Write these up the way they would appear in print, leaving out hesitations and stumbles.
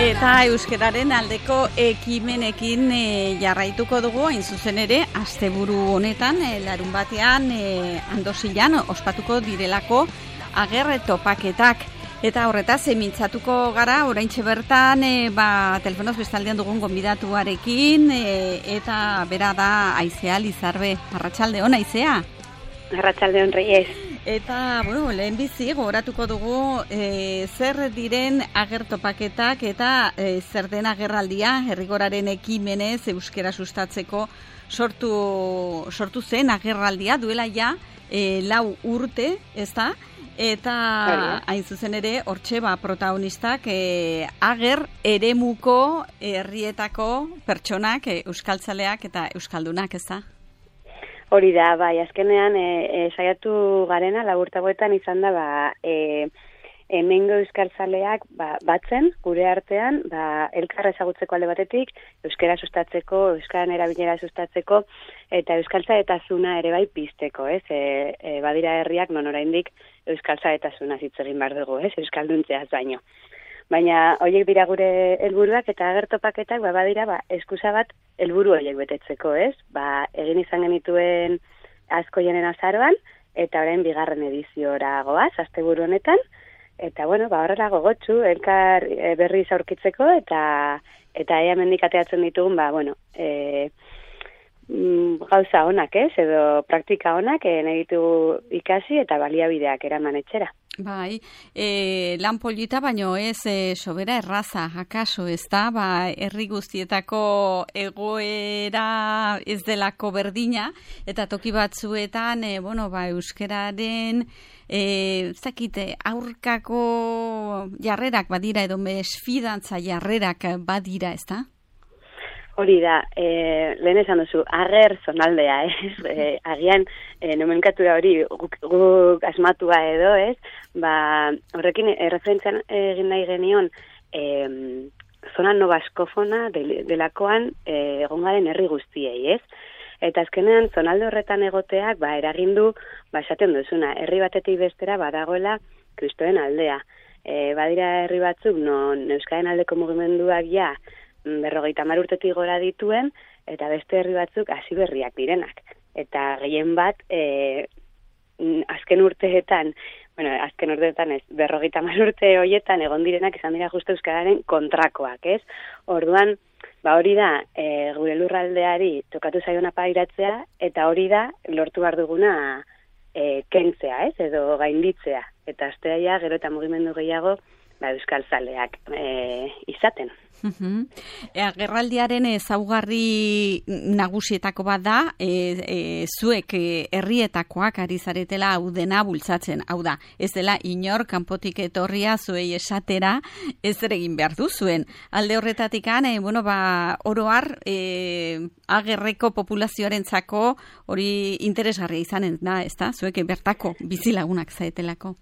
Eta euskararen aldeko ekimenekin jarraituko dugu, hain zuzen ere, asteburu honetan, larun batean, Andosilan ospatuko direlako agerre topaketak. Eta horretaz, mintzatuko gara, oraintxe bertan, telefonoz bestaldean dugun gonbidatuarekin, eta bera da Aizea Lizarbe. Arratsalde on, Aizea? Arratsalde on, Reyes. Eta, lehenbizi gogoratuko dugu zer diren agertopaketak eta zer den agerraldia herrigoraren ekimenez euskera sustatzeko sortu zen agerraldia duela ja 4 urte, ezta? Eta hain zuzen ere hortxe protagonistak ager eremuko herrietako pertsonak, euskaltzaleak eta euskaldunak, ezta? Hori da, bai, azkenean saiatu garena laburtagoetan izan da hemengo euskaltzaleak batzen gure artean, elkar ezagutzeko alde batetik, euskara sustatzeko, euskaran erabilera sustatzeko euskaltzaletasuna ere bai pizteko, ez? Badira herriak non oraindik euskaltzaletasuna hitz egin behar dugu, ez? Euskalduntzeaz baino. Baina horiek dira gure helburuak eta agertopaketak badira eskusa bat helburu horiek betetzeko, ez? Egin izan genituen asko jenen azaroan eta orain 2. ediziora goaz asteburu honetan eta horrela gogotsu elkar berriz aurkitzeko eta ea hemendik ateratzen ditugun gauza onak, ez? Edo praktika onak nahi ditugu ikasi eta baliabideak eraman etxera. Bai, lan polita baino ez sobera erraza, akaso, ez da, herri guztietako egoera ez delako berdina, eta toki batzuetan, euskeraren, aurkako jarrerak badira, edo mesfidantza jarrerak badira, ez da? Hori da, lehen esan duzu, ager zonaldea, ez? Agian, nomenklatura hori guk asmatua edo, ez? Horrekin, referentzian egin nahi genion, zona nobaskofona delakoan egongaren herri guztiei, ez? Eta azkenean, zonalde horretan egoteak, eragindu, esaten duzuna, herri batetik bestera badagoela kristoen aldea. Badira herri batzuk, non euskaren aldeko mugimenduak 50 urtetik gora dituen, eta beste herri batzuk hasi berriak direnak. Eta gehien bat, azken urteetan ez, 50 urte horietan egon direnak izan dira justu euskararen kontrakoak, ez? Orduan, hori da, gure lurraldeari tokatu zaiona pairatzea, eta hori da, lortu behar duguna kentzea, ez? Edo gainditzea. Eta astea gero eta mugimendu gehiago, euskaltzaleak izaten. Agerraldiaren ezaugarri nagusietako bat da, zuek herrietakoak ari zaretela hau dena bultzatzen. Hau da, ez dela inor kanpotik etorria zuei esatera ez ere egin behar du zuen. Alde horretatik, oro har, agerreko populazioarentzako hori interesgarria izanen da, ez da? Zuek bertako bizilagunak zaetelako.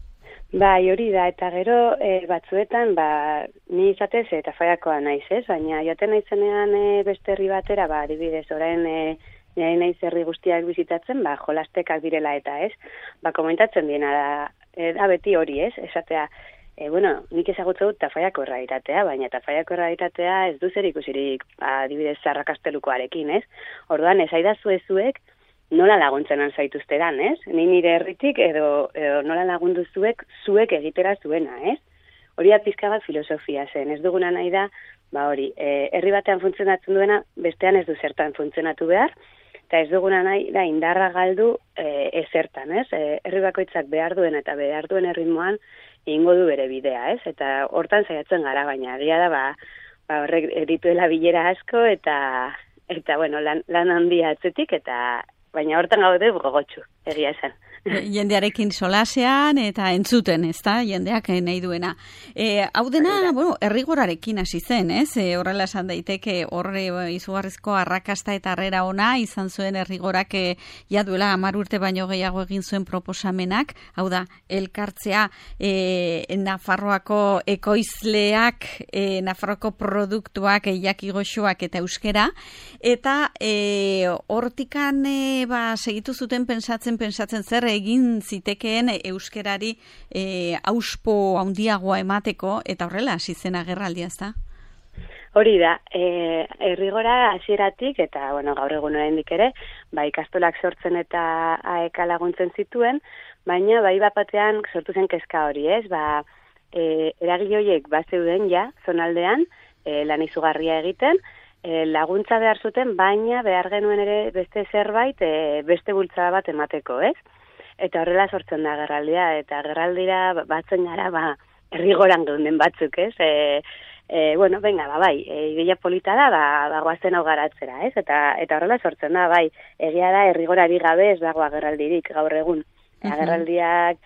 Bai, hori da, eta gero batzuetan, ni izatez eta faiakoa naiz, ez? Baina joaten naizenean beste herri batera, adibidez, orain naiz herri guztiak bizitatzen, jolastekak direla eta, ez? Komentatzen diena da beti hori, ez? Esatea, nik ezagutza dut tafaiako errealitatea, baina tafaiako errealitatea ez du zer ikusirik, adibidez, Zarrakastelukoarekin, ez? Orduan, esaidazu zuek, nola laguntzen zaituzteran, ez? Ni nire herritik edo nola lagundu zuek egitera zuena, ez? Hori da pizka bat filosofia zen, ez duguna nahi da, herri batean funtzionatzen duena, bestean ez du zertan funtzionatu behar, eta ez duguna nahi da indarra galdu ezertan, ez? Herri bakoitzak behar duen eta behar duen erritmoan egingo du bere bidea, ez? Eta hortan saiatzen gara, baina egia da, horrek dituela bilera asko eta lan handia atzetik eta baina hortan gaude gogotsu, egia esan. Jendearekin solasean eta entzuten, ez da, jendeak nahi duena. Hau dena, errigorarekin hasi zen, ez? Horrela esan daiteke, izugarrizko arrakasta eta harrera ona izan zuen errigorak duela 10 urte baino gehiago egin zuen proposamenak, hau da, elkartzea Nafarroako ekoizleak, Nafarroako produktuak, Jaki Goxoak eta euskera, eta hortikan segitu zuten pentsatzen zer egin zitekeen euskerari auspo handiagoa emateko, eta horrela hasi zen agerraldia, ezta? Hori da, errigora hasieratik eta gaur egun oraindik ere, ikastolak sortzen eta AEK laguntzen zituen, baina bat batean sortu zen kezka hori, ez? Eragile horiek bazeuden zonaldean, lan izugarria egiten, laguntza behar zuten, baina behar genuen ere beste zerbait, beste bultzada bat emateko, ez? Eta horrela sortzen da agerraldia, eta agerraldira batzen gara, errigoran geunden batzuk, ez? Ideia polita da, goazen hau garatzera, ez? Eta horrela sortzen da, egia da, errigorari gabe ez dago agerraldirik gaur egun. Agerraldiak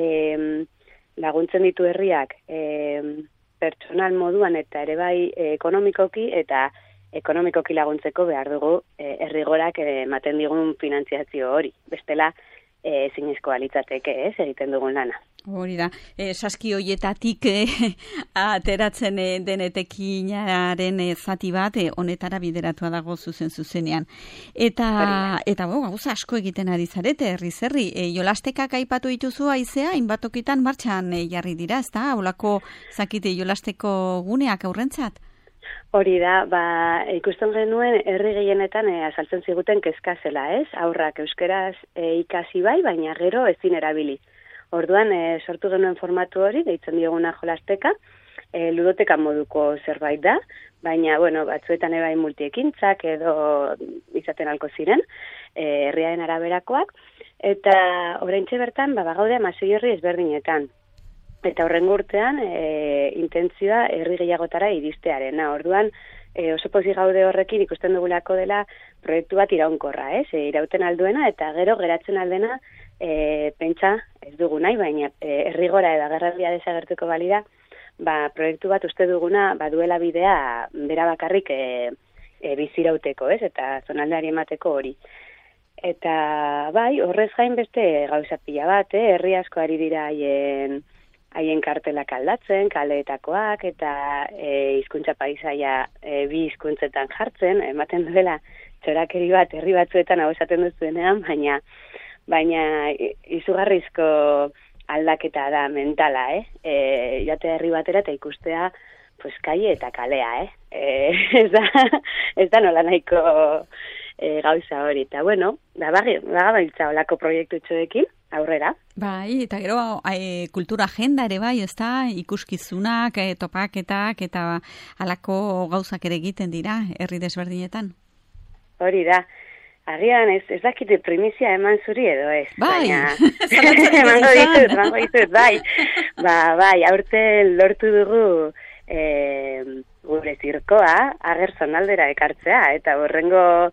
laguntzen ditu herriak pertsonal moduan eta ere ekonomikoki eta ekonomikoki laguntzeko behar dugu errigorak ematen digun finantziazio hori. Bestela, zinezkoa litzateke, egiten dugun lana. Hori da, saski hoietatik ateratzen den etekinaren zati bat honetara bideratua dago zuzenean. Eta gauza asko egiten ari zarete, herri, jolastekak aipatu dituzu Aizea, hainbatokitan martxan jarri dira, ezta? Holako zakite jolasteko guneak aurrentzat? Hori da, ikusten genuen herri gehienetan azaltzen ziguten kezka zela, ez? Aurrak euskeraz ikasi baina gero ezin erabili. Orduan, sortu genuen formatu hori, deitzen dioguna jolasteka, ludoteka moduko zerbait da, baina, batzuetan ebai multiekintzak edo izaten alko ziren, herriaren araberakoak, eta oraintxe bertan, bagaude 16 herri ezberdinetan. Eta horrengo urtean, intentzioa herri gehiagotara iristearena. Orduan, oso pozik gaude horrekin ikusten dugulako dela proiektu bat iraunkorra, irauten alduena, eta gero geratzen aldena, pentsa ez dugu nahi, baina errigora edo agerraldia desagertuko balira, proiektu bat uste duguna duela bidea bera bakarrik bizirauteko, eta zonaldeari emateko hori. Eta horrez gain beste gauza pila bat, herri asko ari dira haien kartelak aldatzen, kaleetakoak, eta hizkuntza paisaia bi hizkuntzetan jartzen, ematen duela txorakeri bat herri batzuetan hau esaten duzuenean, baina izugarrizko aldaketa da mentala, joate herri batera eta ikustea kaie eta kalea, ez da nola nahiko gauza hori, eta bagabiltza olako proiektu txoekin, aurrera. Eta gero kultura agenda ere ezta, ikuskizunak, topaketak eta halako gauzak ere egiten dira herri desberdinetan. Hori da. Agian ez dakite primizia eman zuri edo ez. Emango ditut, aurte lortu dugu gure zirkoa agerzonaldera ekartzea, eta horrengo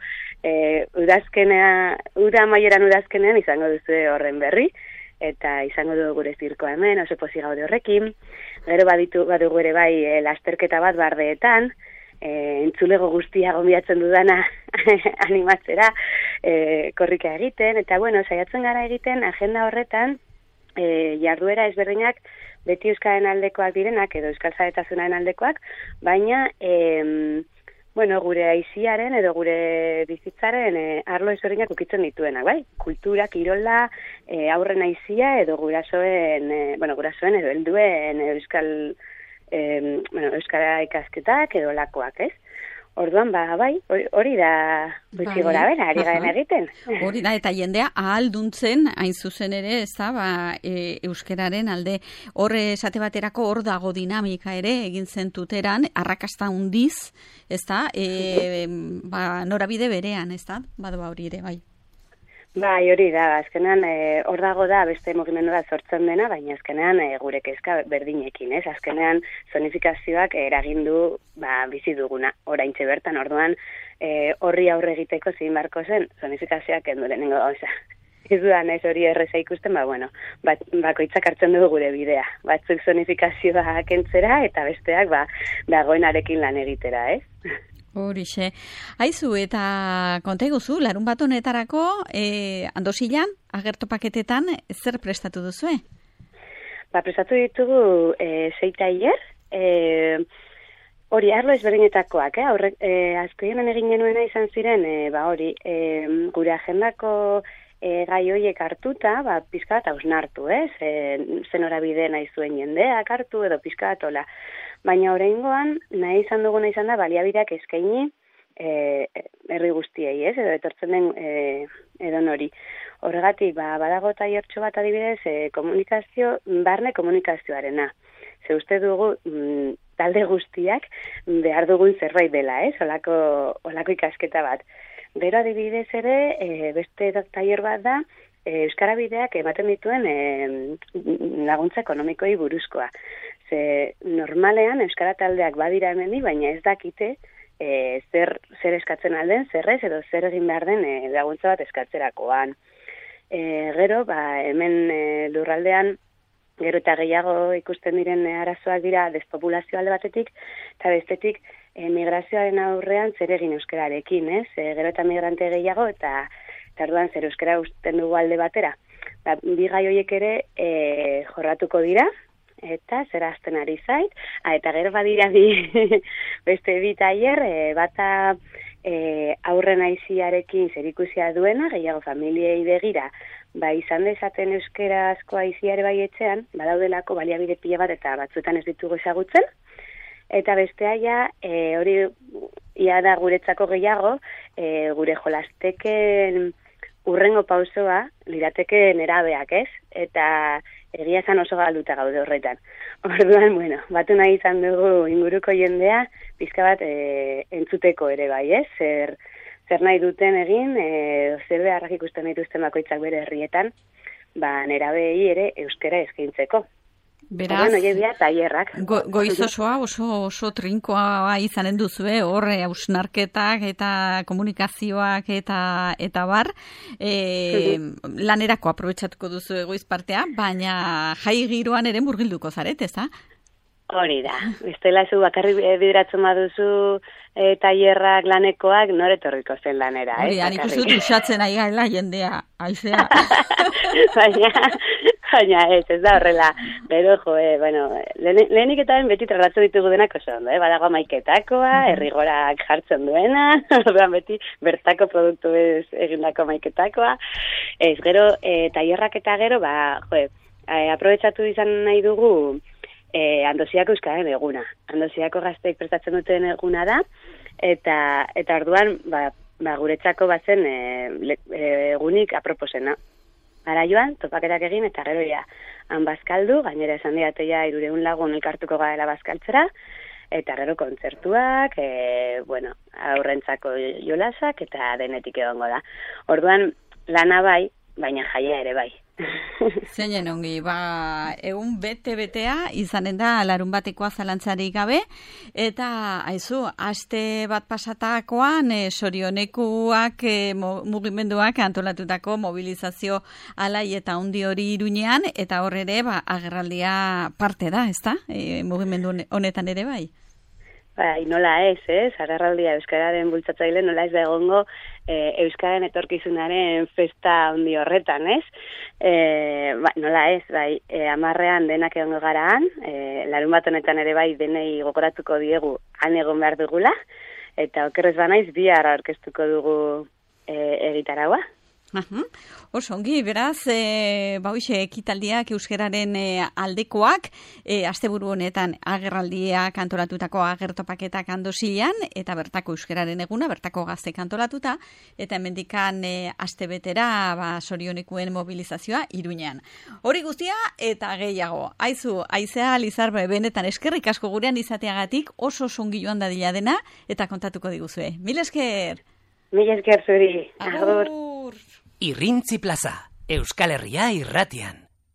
ura amaieran udazkenean izango duzu horren berri, eta izango dugu gure zirkoa hemen, oso pozik gaude horrekin. Gero badugu ere lasterketa bat bardeetan, entzulego guztia gonbidatzen dudana animatzera, korrika egiten, eta saiatzen gara egiten agenda horretan jarduera ezberdinak beti euskaren aldekoak direnak edo euskal zaretasunaren aldekoak, baina gure aiziaren edo gure bizitzaren arlo ezberdinak ukitzen dituenak, kultura, kirola, aurren aizia edo gurasoen edo helduen euskara ikasketak edo lakoak, ez? Orduan, hori da gutxi gora bera, ari garen egiten. Hori da, eta jendea ahalduntzen, hain zuzen ere, ez da, euskararen alde, horre esate baterako hor dago dinamika ere, egin zentuteran, arrakasta hundiz, ez da, norabide berean, ez da, hori ere, hori da, azkenean hor dago da beste mugimendu bat sortzen dena, baina azkenean gure kezka berdinekin, ez? Azkenean zonifikazioak eragindu bizi duguna, oraintxe bertan, orduan horri aurre egiteko zein barko zen, zonifikazioak endu lehenengo gauza. Ez dudan ez hori erreza ikusten, bakoitzak hartzen dugu gure bidea. Batzuk zonifikazioa kentzera eta besteak dagoenarekin lan egitera, ez? Horixe. Aizu, eta konta iguzu, larun bat honetarako, Andosilan, agertopaketetan, zer prestatu duzue? Prestatu ditugu 6 tailer, hori arlo ezberdinetakoak, azkoienan egin genuena izan ziren, gure agendako gai horiek hartuta, pizka bat hausnartu, zen horabide nahi zuen jendeak hartu edo pizka bat hola. Baina oraingoan nahi izan duguna izan da baliabideak eskaini herri guztiei, edo etortzen den edon hori. Horregatik, badago tailertxo bat adibidez, barne komunikazioarena. Ze uste dugu talde guztiak behar dugun zerbait dela, olako ikasketa bat. Gero adibidez ere, beste tailer bat da, Euskara bideak ematen dituen laguntza ekonomikoi buruzkoa. Ze normalean Euskara taldeak badira hemendi, baina ez dakite zer eskatzen alden, zerrez edo zer egin behar den laguntza bat eskatzerakoan. Gero, hemen lurraldean, gero eta gehiago ikusten diren arazoak dira despopulazio alde batetik, eta bestetik migrazioaren aurrean zer egin euskararekin, gero eta migrante gehiago, eta orduan zer euskara usten dugu alde batera. Bi gai horiek ere jorratuko dira, eta zer hasten ari zait, eta gero badira beste bi tailer, bata aurren aiziarekin zerikusia duena, gehiago familiei begira, izan dezaten euskarazko aiziare bai etxean, badaudelako baliabide pila bat eta batzuetan ez ditugu ezagutzen, eta bestea ja, hori ia da guretzako gehiago, gure jolasteken urrengo pausoa, lirateke nerabeak, eta egia esan oso galduta gaude horretan. Orduan, batu nahi izan dugu inguruko jendea, pizka bat entzuteko ere bai, zer nahi duten egin, zer beharrak ikusten dituzten bakoitzak bere herrietan, nerabei ere euskara eskaintzeko. Beraz, tailerrak. Goiz osoa oso trinkoa izanen duzue, horre hausnarketak eta komunikazioak eta bar, lanerako aprobetxatuko duzu egoiz partea, baina jai giroan ere murgilduko zaret, eza? Hori da, bestela zu bakarri bideratzen baduzu tailerrak lanekoak nore etorriko zen lanera. Hori da, nik uste dut usatzen ari gaela jendea, aizea. Baina ez da horrela. Gero, lehenik eta beti tratatzen ditugu denak oso ondo, badago maiketakoa, errigorak jartzen duena, beti bertako produktu ez egindako maiketakoa. Ez, gero, tailerrak eta gero, aprobetxatu izan nahi dugu Andosiako euskaren eguna. Andosiako gazteik prestatzen duten eguna da, eta orduan, guretzako bazen egunik aproposena. Ara joan, topaketak egin, eta gero han bazkaldu, gainera esan diatea 300 lagun elkartuko gaela bazkaltzera, eta gero kontzertuak, aurrentzako jolasak, eta denetik egongo da. Orduan, lana bai, baina jaia ere bai. Zeinen ongi, egun bete-betea izanen da larun batekoa zalantzarik gabe, eta aste bat pasatakoan sorionekuak mugimenduak antolatutako mobilizazio alai eta handi hori Iruñean, eta hor ere agerraldia parte da, ezta? Mugimendu honetan ere bai? Nola ez, agerraldia euskararen bultzatzaile nola ez da egongo euskaren etorkizunaren festa handi horretan, ez? Nola ez, 10ean denak egongo garaan, larun bat honetan ere bai denei gogoratuko diegu han egon behar dugula, eta okerrez banaiz bihar aurkeztuko dugu egitaragua. Oso ongi, beraz, ekitaldiak euskararen aldekoak, asteburu honetan agerraldiak antolatutako agertopaketak Andosian, eta bertako euskararen eguna, bertako gaztek antolatuta, eta hemendikan astebetera sorionekuen mobilizazioa Iruñean. Hori guztia, eta gehiago. Aizea, Lizar, benetan eskerrik asko gurean izateagatik, oso ongi joan dadila dena, eta kontatuko diguzue. Mil esker! Mil esker zuri! Agur! Irrintzi Plaza, Euskal Herria irratian.